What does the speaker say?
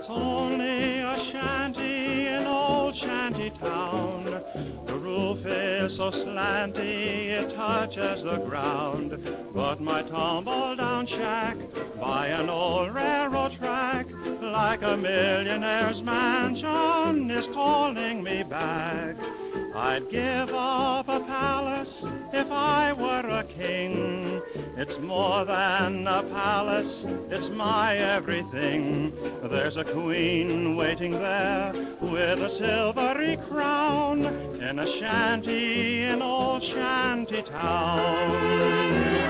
It's only a shanty in old shanty town. The roof is so slanty it touches the ground. But my tumble-down shack by an old railroad track, like a millionaire's mansion, is calling me back. I'd give up a palace if I were a king. It's more than a palace, it's my everything. There's a queen waiting there with a silvery crown in a shanty in old shanty town.